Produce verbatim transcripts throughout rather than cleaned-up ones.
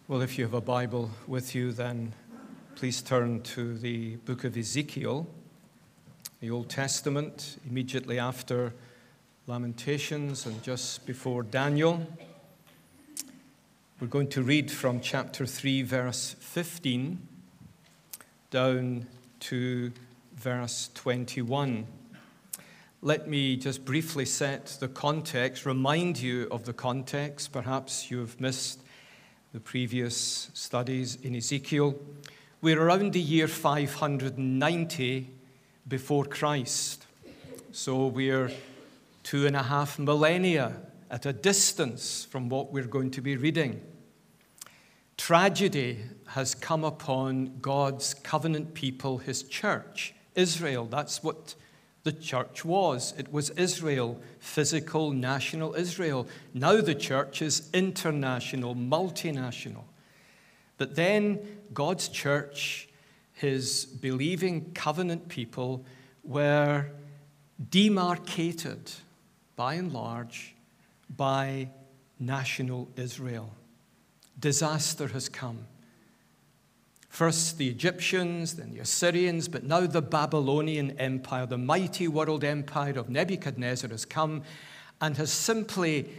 Well, if you have a Bible with you, then please turn to the book of Ezekiel, the Old Testament, immediately after Lamentations and just before Daniel. We're going to read from chapter three, verse fifteen, down to verse twenty-one. Let me just briefly set the context, remind you of the context. Perhaps you've missed the previous studies in Ezekiel. We're around the year five hundred ninety before Christ. So we're two and a half millennia at a distance from what we're going to be reading. Tragedy has come upon God's covenant people, his church, Israel. That's what the church was. It was Israel, physical, national Israel. Now the church is international, multinational. But then God's church, his believing covenant people, were demarcated, by and large, by national Israel. Disaster has come. First the Egyptians, then the Assyrians, but now the Babylonian Empire, the mighty world empire of Nebuchadnezzar has come and has simply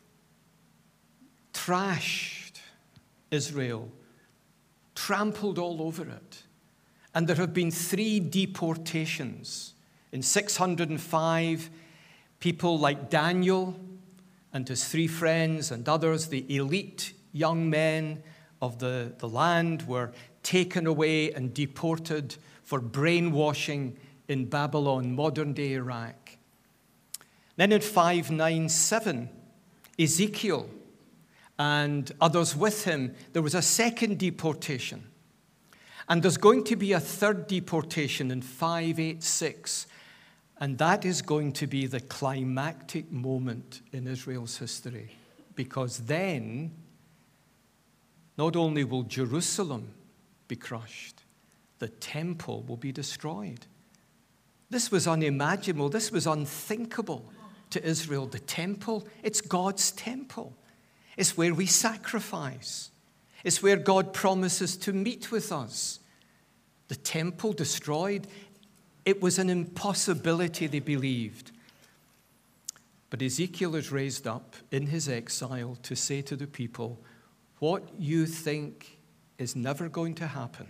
trashed Israel, trampled all over it. And there have been three deportations. In six hundred five, people like Daniel and his three friends and others, the elite young men of the, the land, were taken away and deported for brainwashing in Babylon, modern-day Iraq. Then in five ninety-seven, Ezekiel and others with him, there was a second deportation. And there's going to be a third deportation in five eighty-six, and that is going to be the climactic moment in Israel's history, because then not only will Jerusalem be crushed, the temple will be destroyed. This was unimaginable. This was unthinkable to Israel. The temple, it's God's temple. It's where we sacrifice. It's where God promises to meet with us. The temple destroyed, it was an impossibility, they believed. But Ezekiel is raised up in his exile to say to the people, what you think is never going to happen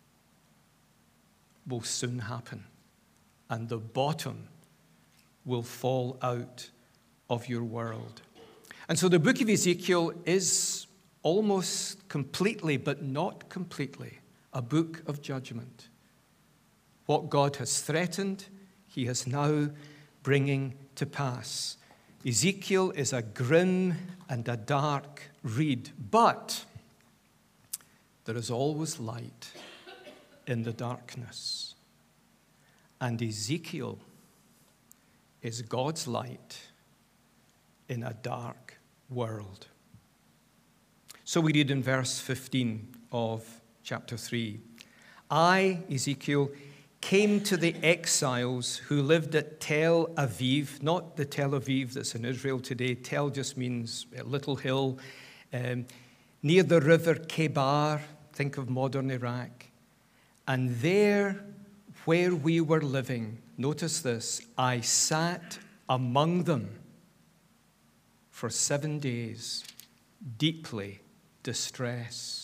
will soon happen, and the bottom will fall out of your world. And so the book of Ezekiel is almost completely, but not completely, a book of judgment. What God has threatened, he is now bringing to pass. Ezekiel is a grim and a dark read, but there is always light in the darkness. And Ezekiel is God's light in a dark world. So we read in verse fifteen of chapter three. I, Ezekiel, came to the exiles who lived at Tel Aviv, not the Tel Aviv that's in Israel today. Tel just means a little hill, um, near the river Kebar, think of modern Iraq. And there, where we were living, notice this, I sat among them for seven days, deeply distressed.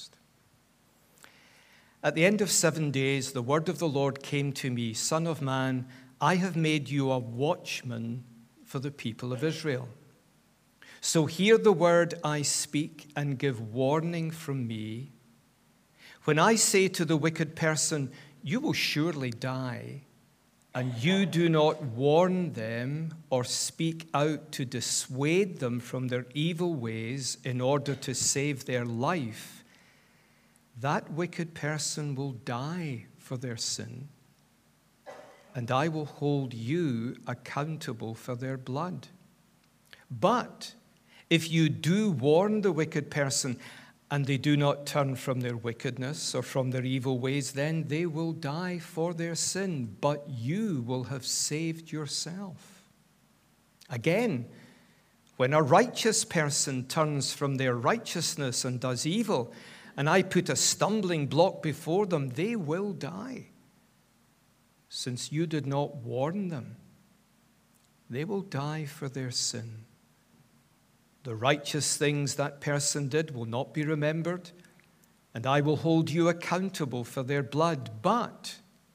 At the end of seven days, the word of the Lord came to me, Son of man, I have made you a watchman for the people of Israel. So hear the word I speak and give warning from me. When I say to the wicked person, you will surely die, and you do not warn them or speak out to dissuade them from their evil ways in order to save their life, that wicked person will die for their sin, and I will hold you accountable for their blood. But if you do warn the wicked person, and they do not turn from their wickedness or from their evil ways, then they will die for their sin, but you will have saved yourself. Again, when a righteous person turns from their righteousness and does evil, and I put a stumbling block before them, they will die. Since you did not warn them, they will die for their sin. The righteous things that person did will not be remembered, and I will hold you accountable for their blood. But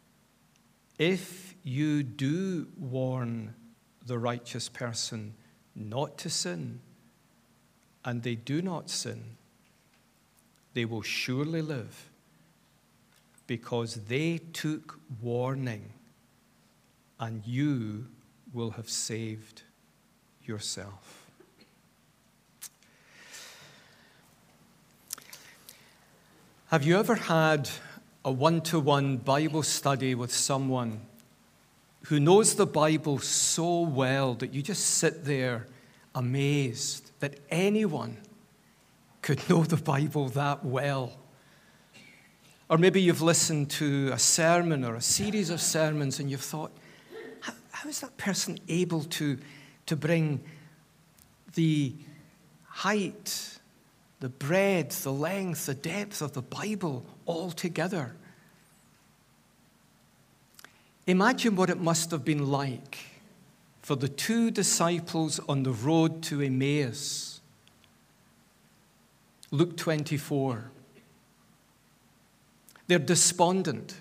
if you do warn the righteous person not to sin, and they do not sin, they will surely live, because they took warning, and you will have saved yourself. Have you ever had a one-to-one Bible study with someone who knows the Bible so well that you just sit there amazed that anyone could know the Bible that well? Or maybe you've listened to a sermon or a series of sermons and you've thought, how, how is that person able to, to bring the height, the breadth, the length, the depth of the Bible all together? Imagine what it must have been like for the two disciples on the road to Emmaus. Luke twenty-four. They're despondent.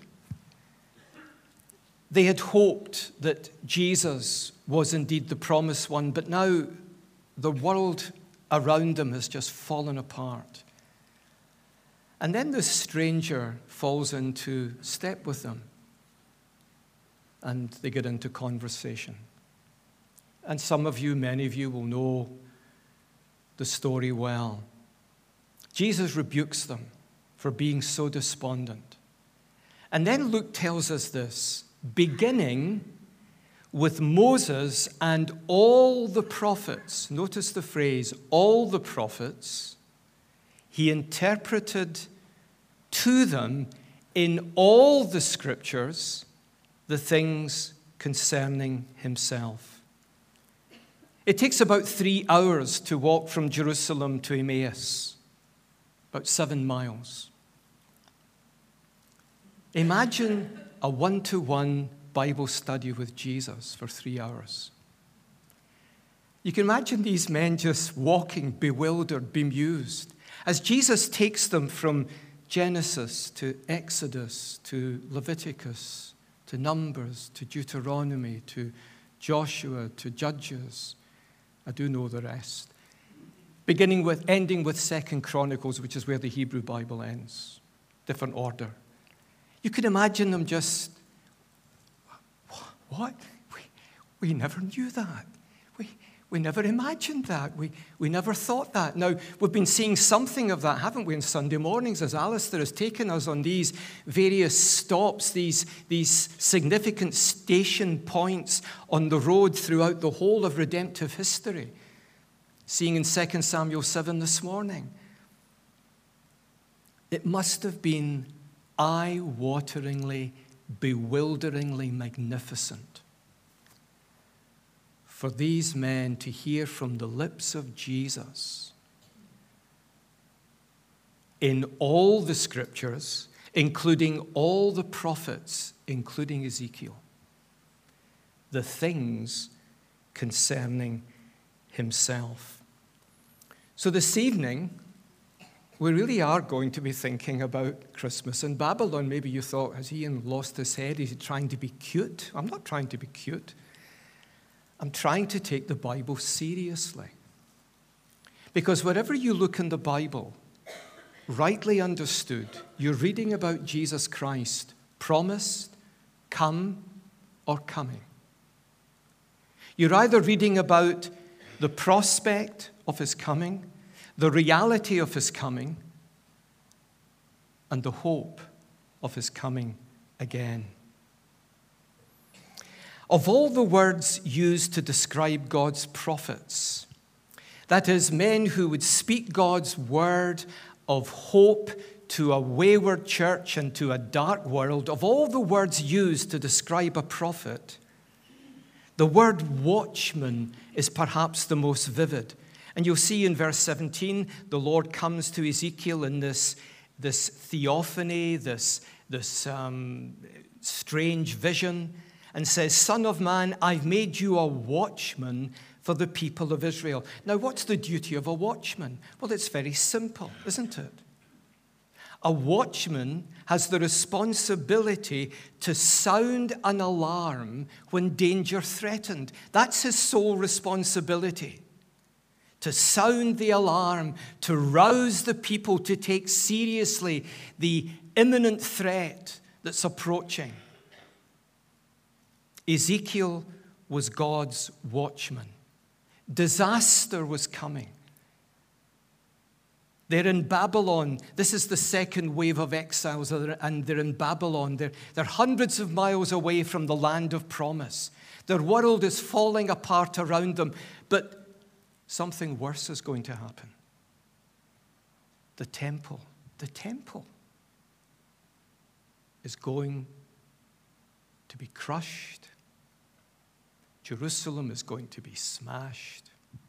They had hoped that Jesus was indeed the promised one, but now the world around them has just fallen apart. And then this stranger falls into step with them, and they get into conversation. And some of you, many of you, will know the story well. Jesus rebukes them for being so despondent. And then Luke tells us this, beginning with Moses and all the prophets. Notice the phrase, all the prophets. He interpreted to them in all the scriptures the things concerning himself. It takes about three hours to walk from Jerusalem to Emmaus, about seven miles. Imagine a one-to-one Bible study with Jesus for three hours. You can imagine these men just walking, bewildered, bemused, as Jesus takes them from Genesis to Exodus to Leviticus to Numbers to Deuteronomy to Joshua to Judges. I do know the rest. Beginning with, ending with Second Chronicles, which is where the Hebrew Bible ends. Different order. You can imagine them just, what? We, we never knew that. We, we never imagined that. We, we never thought that. Now, we've been seeing something of that, haven't we, on Sunday mornings, as Alistair has taken us on these various stops, these, these significant station points on the road throughout the whole of redemptive history. Seeing in Second Samuel seven this morning. It must have been eye-wateringly, bewilderingly magnificent for these men to hear from the lips of Jesus in all the scriptures, including all the prophets, including Ezekiel, the things concerning himself. So this evening, we really are going to be thinking about Christmas. In Babylon, maybe you thought, has Ian lost his head? Is he trying to be cute? I'm not trying to be cute. I'm trying to take the Bible seriously. Because wherever you look in the Bible, rightly understood, you're reading about Jesus Christ, promised, come, or coming. You're either reading about the prospect of his coming, the reality of his coming, and the hope of his coming again. Of all the words used to describe God's prophets, that is, men who would speak God's word of hope to a wayward church and to a dark world, of all the words used to describe a prophet, the word watchman is perhaps the most vivid. And you'll see in verse seventeen, the Lord comes to Ezekiel in this, this theophany, this, this um, strange vision, and says, Son of man, I've made you a watchman for the people of Israel. Now, what's the duty of a watchman? Well, it's very simple, isn't it? A watchman has the responsibility to sound an alarm when danger threatened. That's his sole responsibility. To sound the alarm, to rouse the people to take seriously the imminent threat that's approaching. Ezekiel was God's watchman. Disaster was coming. They're in Babylon. This is the second wave of exiles, and they're in Babylon. They're, they're hundreds of miles away from the land of promise. Their world is falling apart around them, but something worse is going to happen. The temple, the temple is going to be crushed. Jerusalem is going to be smashed.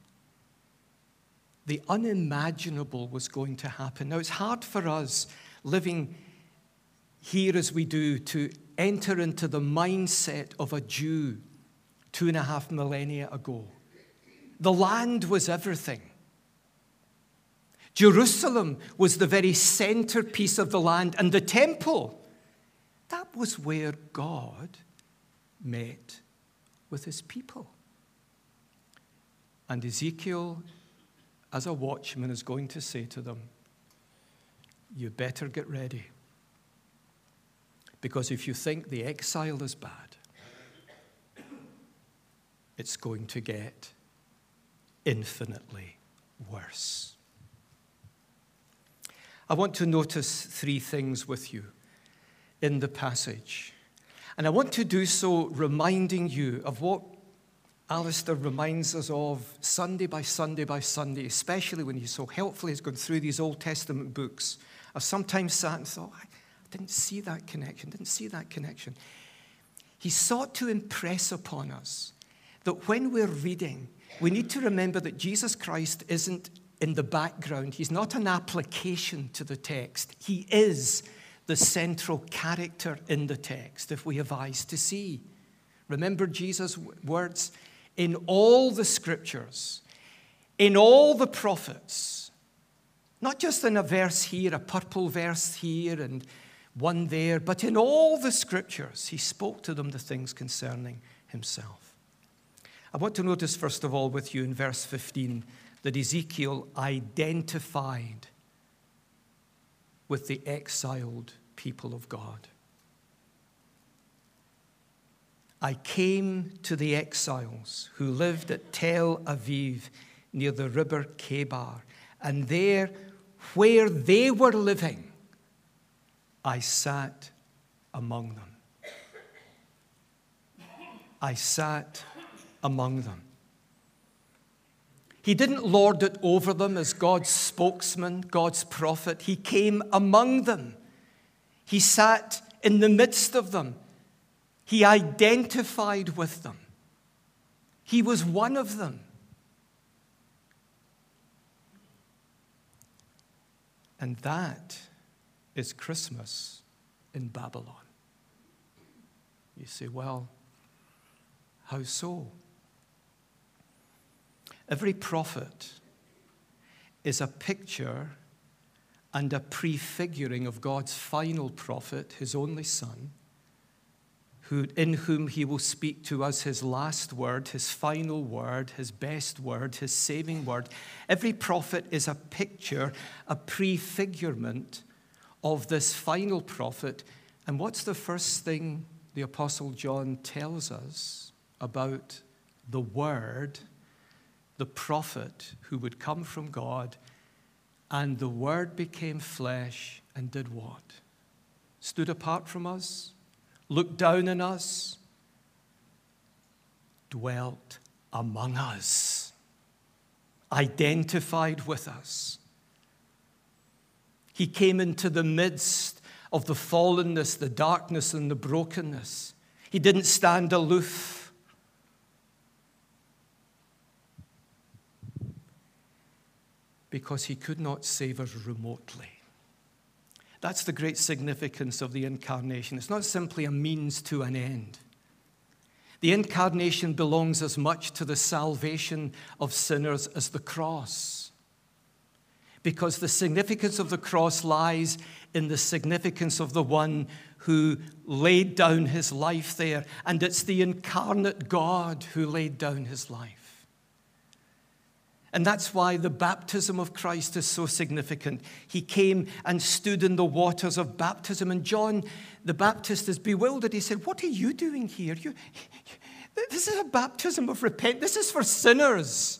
The unimaginable was going to happen. Now, it's hard for us living here as we do to enter into the mindset of a Jew two and a half millennia ago. The land was everything. Jerusalem was the very centerpiece of the land, and the temple, that was where God met with his people. And Ezekiel, as a watchman, is going to say to them, you better get ready. Because if you think the exile is bad, it's going to get infinitely worse. I want to notice three things with you in the passage. And I want to do so reminding you of what Alistair reminds us of Sunday by Sunday by Sunday, especially when he so helpfully has gone through these Old Testament books. I've sometimes sat and thought, I didn't see that connection, didn't see that connection. He sought to impress upon us that when we're reading, we need to remember that Jesus Christ isn't in the background. He's not an application to the text. He is the central character in the text, if we have eyes to see. Remember Jesus' words? In all the scriptures, in all the prophets, not just in a verse here, a purple verse here and one there, but in all the scriptures, he spoke to them the things concerning himself. I want to notice, first of all, with you in verse fifteen, that Ezekiel identified with the exiled people of God. I came to the exiles who lived at Tel Aviv near the river Kebar, and there, where they were living, I sat among them. I sat among them. He didn't lord it over them as God's spokesman, God's prophet. He came among them. He sat in the midst of them. He identified with them. He was one of them. And that is Christmas in Babylon. You say, well, how so? Every prophet is a picture and a prefiguring of God's final prophet, his only Son, who, in whom he will speak to us his last word, his final word, his best word, his saving word. Every prophet is a picture, a prefigurement of this final prophet. And what's the first thing the Apostle John tells us about the Word, the prophet who would come from God? And the Word became flesh and did what? Stood apart from us, looked down on us, dwelt among us, identified with us. He came into the midst of the fallenness, the darkness, and the brokenness. He didn't stand aloof. Because he could not save us remotely. That's the great significance of the incarnation. It's not simply a means to an end. The incarnation belongs as much to the salvation of sinners as the cross, because the significance of the cross lies in the significance of the one who laid down his life there, and it's the incarnate God who laid down his life. And that's why the baptism of Christ is so significant. He came and stood in the waters of baptism, and John the Baptist is bewildered. He said, "What are you doing here? You, this is a baptism of repentance. This is for sinners."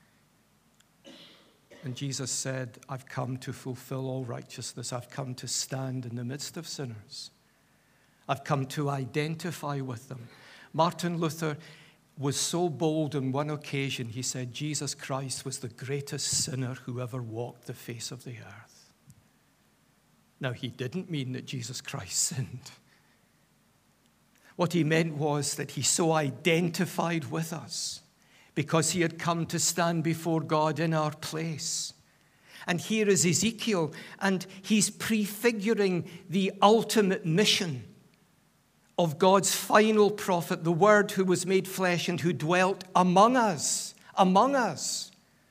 And Jesus said, "I've come to fulfill all righteousness. I've come to stand in the midst of sinners. I've come to identify with them." Martin Luther was so bold on one occasion, he said, Jesus Christ was the greatest sinner who ever walked the face of the earth. Now, he didn't mean that Jesus Christ sinned. What he meant was that he so identified with us because he had come to stand before God in our place. And here is Ezekiel, and he's prefiguring the ultimate mission of God's final prophet, the Word who was made flesh and who dwelt among us, among us.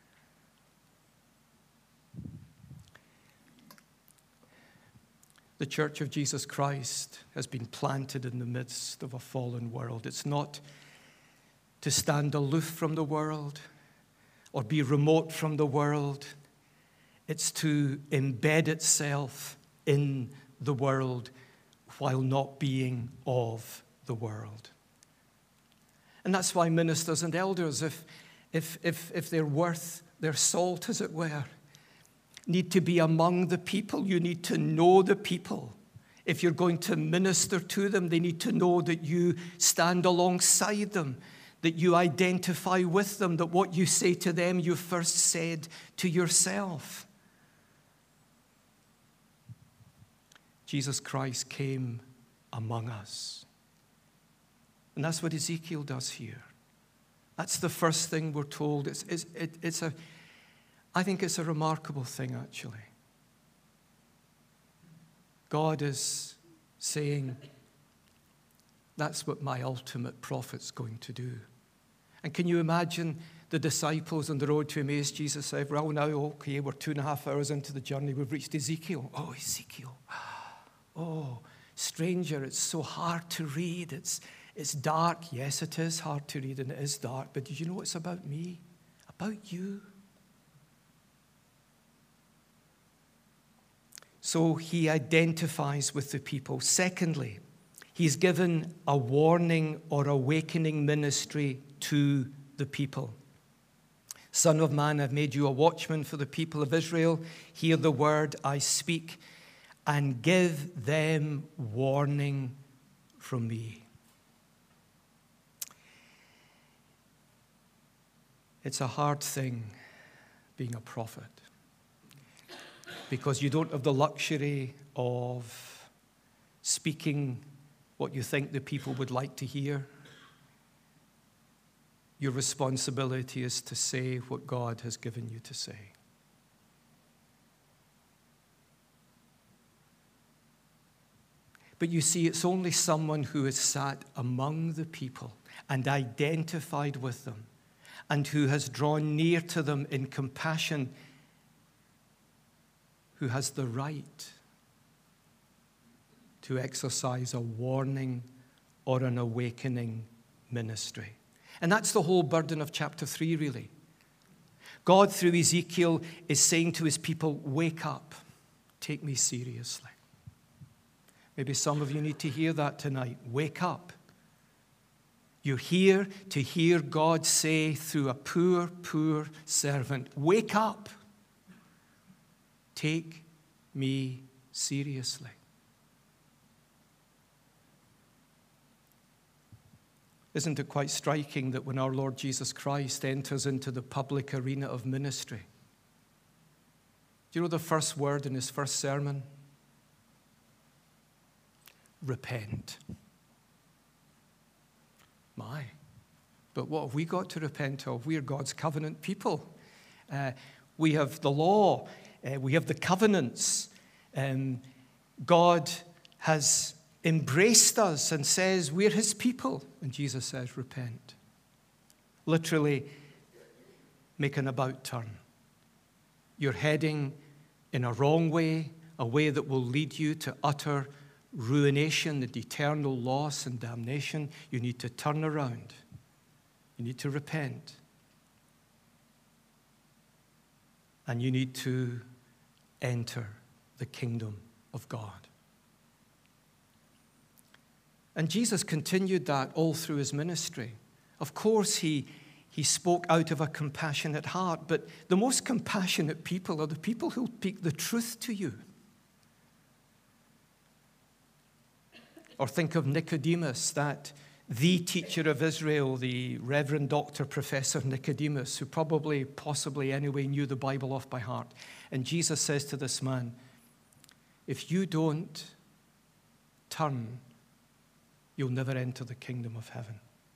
The Church of Jesus Christ has been planted in the midst of a fallen world. It's not to stand aloof from the world or be remote from the world. It's to embed itself in the world while not being of the world. And that's why ministers and elders, if, if, if, if they're worth their salt, as it were, need to be among the people. You need to know the people. If you're going to minister to them, they need to know that you stand alongside them, that you identify with them, that what you say to them, you first said to yourself. Jesus Christ came among us. And that's what Ezekiel does here. That's the first thing we're told. It's, it's, it, it's a, I think it's a remarkable thing, actually. God is saying, that's what my ultimate prophet's going to do. And can you imagine the disciples on the road to Emmaus? Jesus said, well, now, okay, we're two and a half hours into the journey. We've reached Ezekiel. Oh, Ezekiel. Oh, stranger, it's so hard to read. It's, it's dark. Yes, it is hard to read, and it is dark. But did you know it's about me? About you? So he identifies with the people. Secondly, he's given a warning or awakening ministry to the people. Son of man, I've made you a watchman for the people of Israel. Hear the word I speak, and give them warning from me. It's a hard thing being a prophet, because you don't have the luxury of speaking what you think the people would like to hear. Your responsibility is to say what God has given you to say. But you see, it's only someone who has sat among the people and identified with them and who has drawn near to them in compassion who has the right to exercise a warning or an awakening ministry. And that's the whole burden of chapter three, really. God, through Ezekiel, is saying to his people, wake up, take me seriously. Maybe some of you need to hear that tonight. Wake up. You're here to hear God say through a poor, poor servant, wake up. Take me seriously. Isn't it quite striking that when our Lord Jesus Christ enters into the public arena of ministry, do you know the first word in his first sermon? Repent. My, but what have we got to repent of? We are God's covenant people. Uh, we have the law. Uh, we have the covenants. Um, God has embraced us and says we're his people. And Jesus says, repent. Literally, make an about turn. You're heading in a wrong way, a way that will lead you to utter ruination and eternal loss and damnation. You need to turn around. You need to repent. And you need to enter the kingdom of God. And Jesus continued that all through his ministry. Of course, he, he spoke out of a compassionate heart, but the most compassionate people are the people who speak the truth to you. Or think of Nicodemus, that the teacher of Israel, the Reverend Doctor Professor Nicodemus, who probably, possibly anyway, knew the Bible off by heart. And Jesus says to this man, if you don't turn, you'll never enter the kingdom of heaven.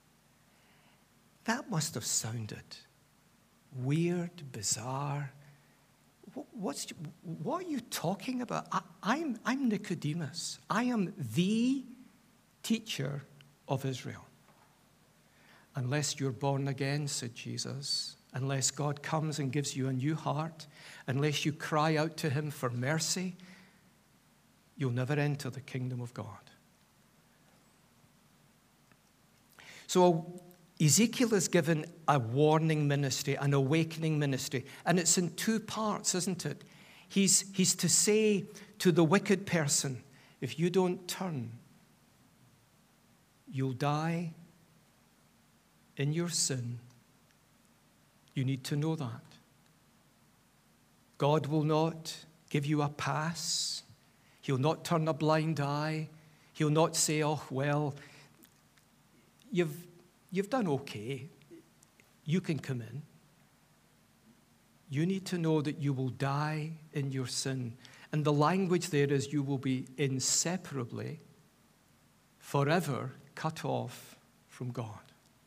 That must have sounded weird, bizarre. What's, what are you talking about? I, I'm, I'm Nicodemus. I am the teacher of Israel. Unless you're born again, said Jesus, unless God comes and gives you a new heart, unless you cry out to him for mercy, you'll never enter the kingdom of God. So Ezekiel is given a warning ministry, an awakening ministry, and it's in two parts, isn't it? He's, he's to say to the wicked person, if you don't turn, you'll die in your sin. You need to know that. God will not give you a pass. He'll not turn a blind eye. He'll not say, oh, well, you've, you've done okay. You can come in. You need to know that you will die in your sin. And the language there is you will be inseparably, forever cut off from God.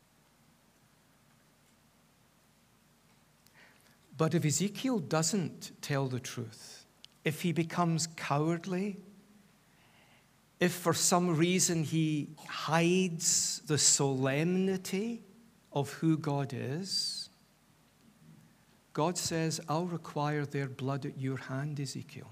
But if Ezekiel doesn't tell the truth, if he becomes cowardly, if for some reason he hides the solemnity of who God is, God says, I'll require their blood at your hand, Ezekiel.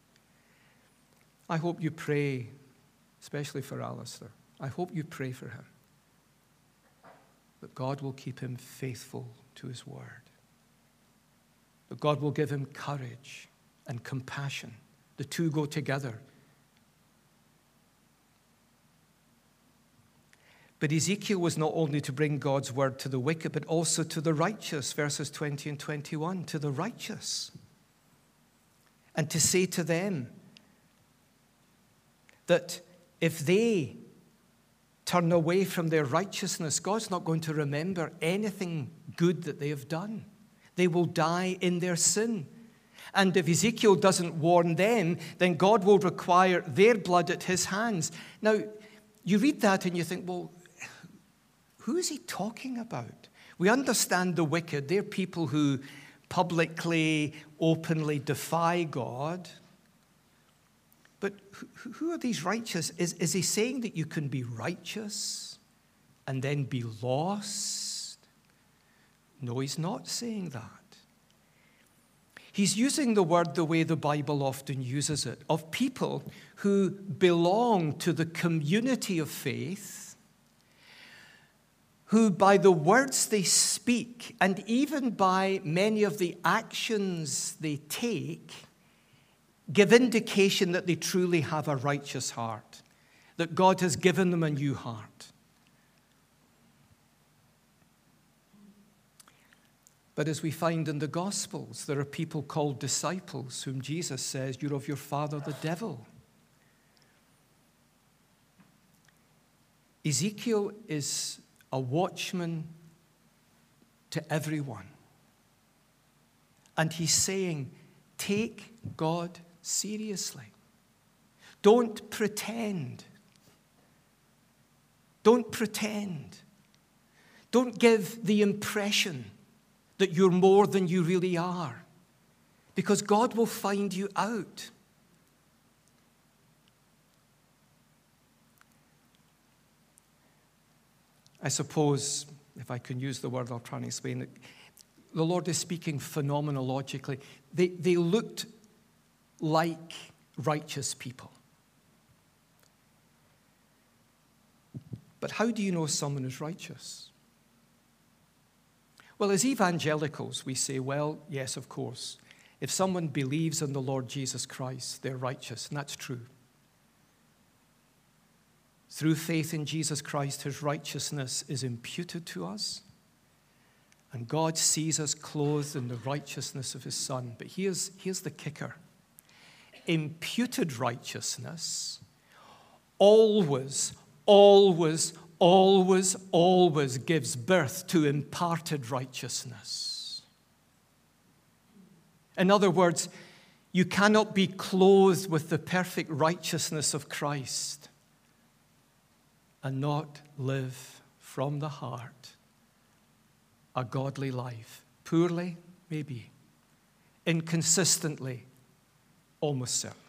I hope you pray, especially for Alistair. I hope you pray for him, that God will keep him faithful to his word, that God will give him courage and compassion. The two go together. But Ezekiel was not only to bring God's word to the wicked, but also to the righteous, verses twenty and twenty-one, to the righteous. And to say to them that if they turn away from their righteousness, God's not going to remember anything good that they have done. They will die in their sin. And if Ezekiel doesn't warn them, then God will require their blood at his hands. Now, you read that and you think, well, who is he talking about? We understand the wicked. They're people who publicly, openly defy God. But who are these righteous? Is, is he saying that you can be righteous and then be lost? No, he's not saying that. He's using the word the way the Bible often uses it, of people who belong to the community of faith, who by the words they speak and even by many of the actions they take give indication that they truly have a righteous heart, that God has given them a new heart. But as we find in the Gospels, there are people called disciples whom Jesus says, you're of your father the devil. Ezekiel is a watchman to everyone. And he's saying, take God seriously. Don't pretend. Don't pretend. Don't give the impression that you're more than you really are, because God will find you out. I suppose, if I can use the word, I'll try and explain it. The Lord is speaking phenomenologically. They, they looked like righteous people. But how do you know someone is righteous? Well, as evangelicals, we say, well, yes, of course. If someone believes in the Lord Jesus Christ, they're righteous, and that's true. Through faith in Jesus Christ, his righteousness is imputed to us, and God sees us clothed in the righteousness of his Son. But here's, here's the kicker. Imputed righteousness always, always, always, always gives birth to imparted righteousness. In other words, you cannot be clothed with the perfect righteousness of Christ and not live from the heart a godly life. Poorly, maybe. Inconsistently, almost certainly.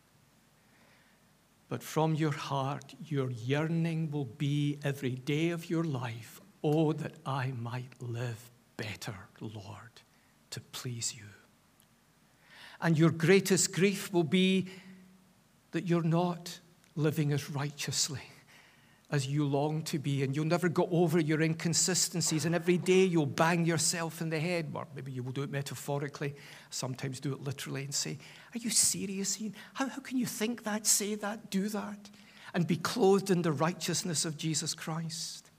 But from your heart, your yearning will be every day of your life, oh, that I might live better, Lord, to please you. And your greatest grief will be that you're not living as righteously as you long to be, and you'll never go over your inconsistencies, and every day you'll bang yourself in the head, or maybe you will do it metaphorically, sometimes do it literally, and say, are you serious, Ian? How, how can you think that, say that, do that, and be clothed in the righteousness of Jesus Christ?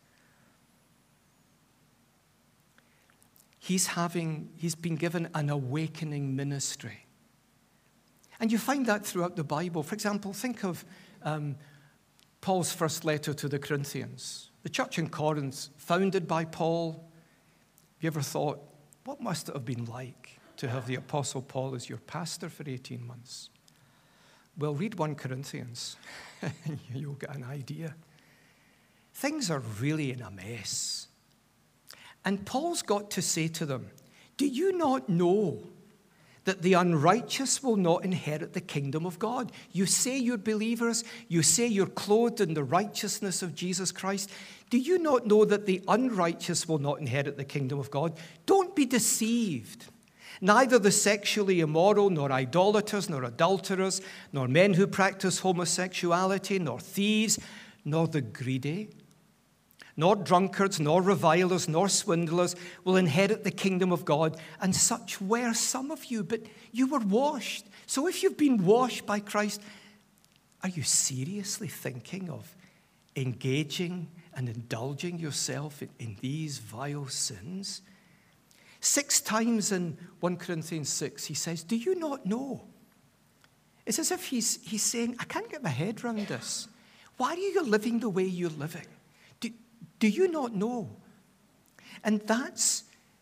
He's having, he's been given an awakening ministry. And you find that throughout the Bible. For example, think of um, Paul's first letter to the Corinthians. The church in Corinth, founded by Paul. Have you ever thought, what must it have been like to have the Apostle Paul as your pastor for eighteen months? Well, read First Corinthians, and you'll get an idea. Things are really in a mess. And Paul's got to say to them, do you not know that the unrighteous will not inherit the kingdom of God? You say you're believers. You say you're clothed in the righteousness of Jesus Christ. Do you not know that the unrighteous will not inherit the kingdom of God? Don't be deceived. Neither the sexually immoral, nor idolaters, nor adulterers, nor men who practice homosexuality, nor thieves, nor the greedy, nor drunkards, nor revilers, nor swindlers will inherit the kingdom of God. And such were some of you, but you were washed. So if you've been washed by Christ, are you seriously thinking of engaging and indulging yourself in, in these vile sins? Six times in First Corinthians six, he says, do you not know? It's as if he's, he's saying, I can't get my head around this. Why are you living the way you're living? Do, do you not know? And that's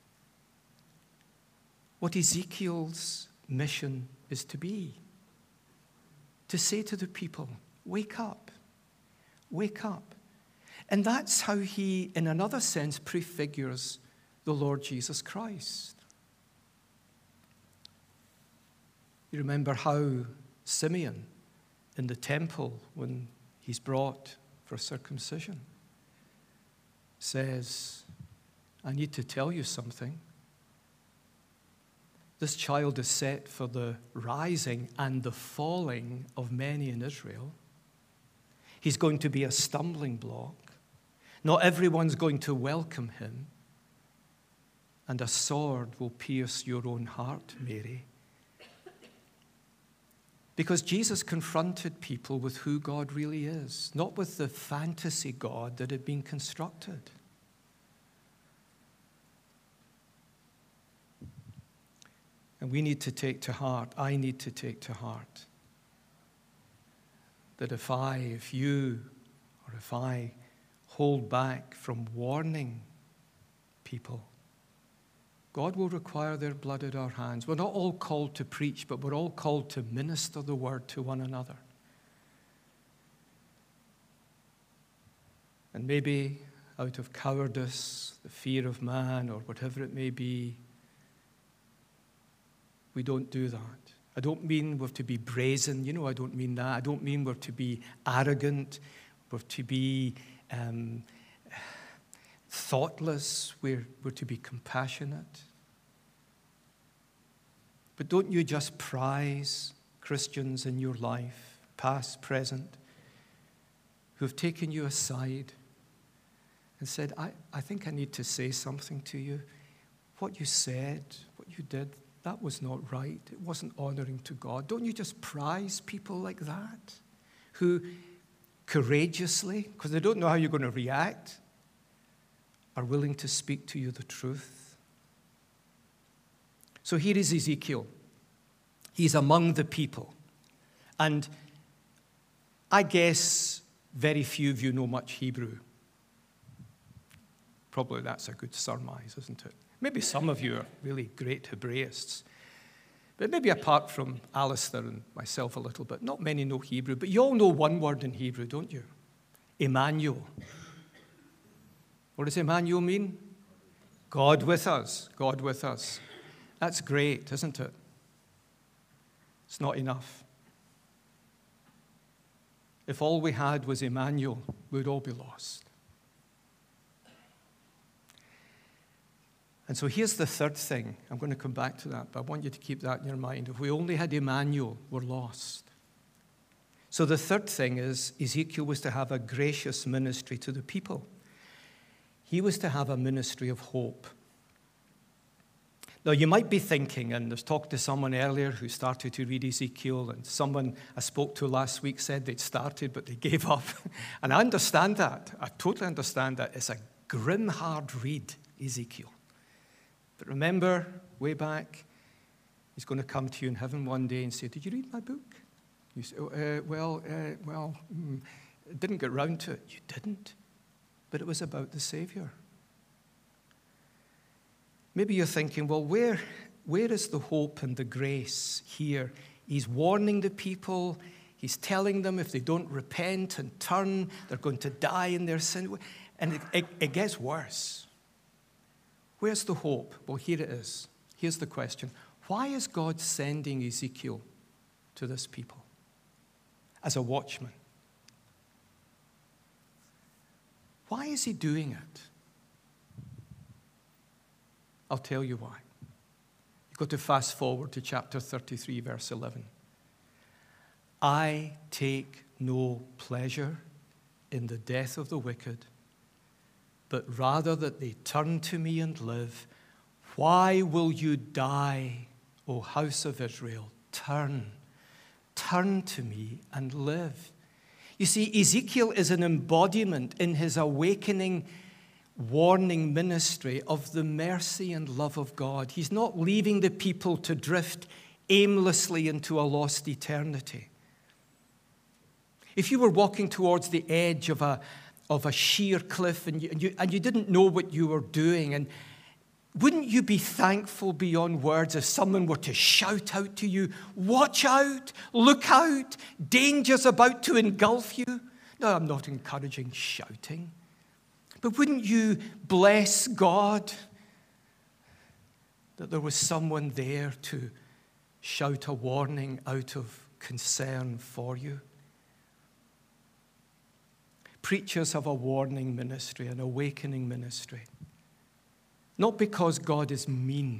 what Ezekiel's mission is to be. To say to the people, wake up, wake up. And that's how he, in another sense, prefigures the Lord Jesus Christ. You remember how Simeon in the temple, when he's brought for circumcision, says, I need to tell you something. This child is set for the rising and the falling of many in Israel. He's going to be a stumbling block. Not everyone's going to welcome him. And a sword will pierce your own heart, Mary. Because Jesus confronted people with who God really is, not with the fantasy God that had been constructed. And we need to take to heart, I need to take to heart, that if I, if you, or if I hold back from warning people, God will require their blood at our hands. We're not all called to preach, but we're all called to minister the word to one another. And maybe out of cowardice, the fear of man, or whatever it may be, we don't do that. I don't mean we're to be brazen. You know, I don't mean that. I don't mean we're to be arrogant. We're to be um, thoughtless. We're, we're to be compassionate. But don't you just prize Christians in your life, past, present, who have taken you aside and said, I, I think I need to say something to you. What you said, what you did, that was not right. It wasn't honoring to God. Don't you just prize people like that who courageously, because they don't know how you're going to react, are willing to speak to you the truth? So here is Ezekiel. He's among the people. And I guess very few of you know much Hebrew. Probably that's a good surmise, isn't it? Maybe some of you are really great Hebraists. But maybe apart from Alistair and myself a little bit, not many know Hebrew. But you all know one word in Hebrew, don't you? Emmanuel. What does Emmanuel mean? God with us. God with us. That's great, isn't it? It's not enough. If all we had was Emmanuel, we'd all be lost. And so here's the third thing. I'm going to come back to that, but I want you to keep that in your mind. If we only had Emmanuel, we're lost. So the third thing is Ezekiel was to have a gracious ministry to the people. He was to have a ministry of hope. Now, you might be thinking, and I was talking to someone earlier who started to read Ezekiel, and someone I spoke to last week said they'd started, but they gave up. And I understand that. I totally understand that. It's a grim, hard read, Ezekiel. But remember, way back, he's going to come to you in heaven one day and say, did you read my book? You say, oh, uh, well, uh, well, mm, didn't get round to it. You didn't. But it was about the Savior. Maybe you're thinking, well, where, where is the hope and the grace here? He's warning the people. He's telling them if they don't repent and turn, they're going to die in their sin. And it, it, it gets worse. Where's the hope? Well, here it is. Here's the question. Why is God sending Ezekiel to this people as a watchman? Why is he doing it? I'll tell you why. You've got to fast forward to chapter thirty-three, verse eleven. I take no pleasure in the death of the wicked, but rather that they turn to me and live. Why will you die, O house of Israel? Turn, turn to me and live. You see, Ezekiel is an embodiment in his awakening, warning ministry of the mercy and love of God. He's not leaving the people to drift aimlessly into a lost eternity. If you were walking towards the edge of a of a sheer cliff, and you, and you and you didn't know what you were doing, and wouldn't you be thankful beyond words if someone were to shout out to you, watch out, look out, danger's about to engulf you? No, I'm not encouraging shouting, but wouldn't you bless God that there was someone there to shout a warning out of concern for you? Preachers have a warning ministry, an awakening ministry. Not because God is mean,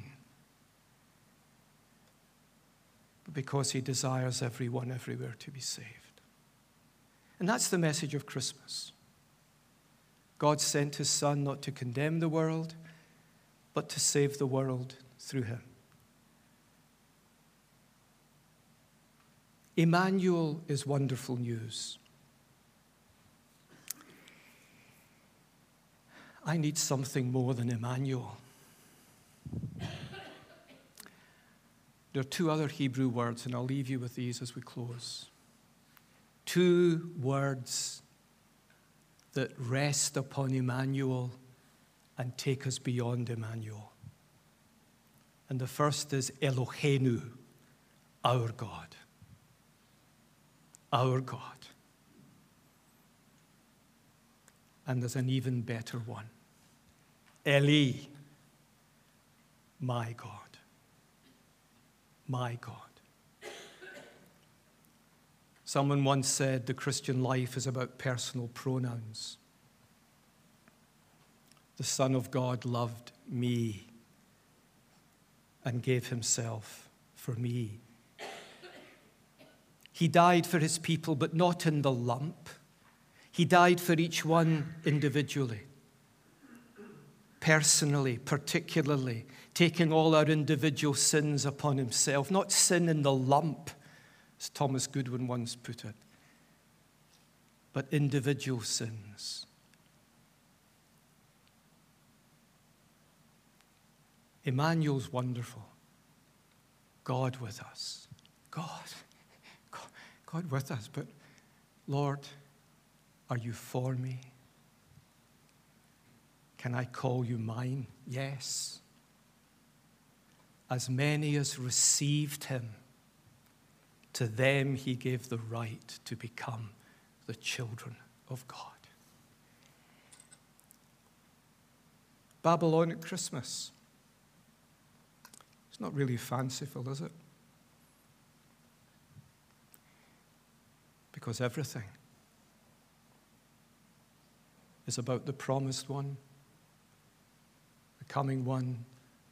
but because he desires everyone everywhere to be saved. And that's the message of Christmas. God sent his Son not to condemn the world, but to save the world through him. Emmanuel is wonderful news. I need something more than Emmanuel. There are two other Hebrew words, and I'll leave you with these as we close. Two words that rest upon Emmanuel and take us beyond Emmanuel. And the first is Eloheinu, our God. Our God. And there's an even better one. Eli, my God. My God. Someone once said the Christian life is about personal pronouns. the Son of God loved me and gave himself for me. He died for his people, but not in the lump. He died for each one individually, personally, particularly, taking all our individual sins upon himself. Not sin in the lump, as Thomas Goodwin once put it, but individual sins. Emmanuel's wonderful. God with us. God. God, God with us. But Lord, are you for me? Can I call you mine? Yes. As many as received him, to them he gave the right to become the children of God. Babylon at Christmas. It's not really fanciful, is it? Because everything is about the promised one, the coming one,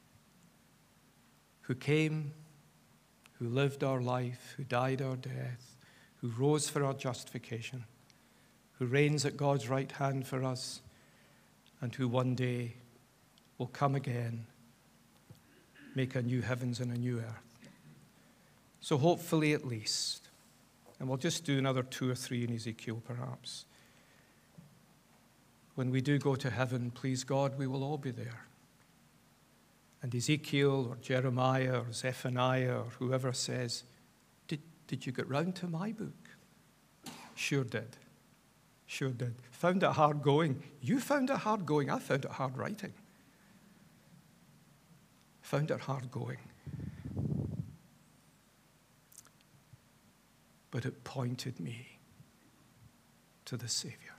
who came, who lived our life, who died our death, who rose for our justification, who reigns at God's right hand for us, and who one day will come again, make a new heavens and a new earth. So hopefully at least, and we'll just do another two or three in Ezekiel perhaps, when we do go to heaven, please God, we will all be there. And Ezekiel or Jeremiah or Zephaniah or whoever says, did, did you get round to my book? Sure did. Sure did. Found it hard going. You found it hard going. I found it hard writing. Found it hard going. But it pointed me to the Savior.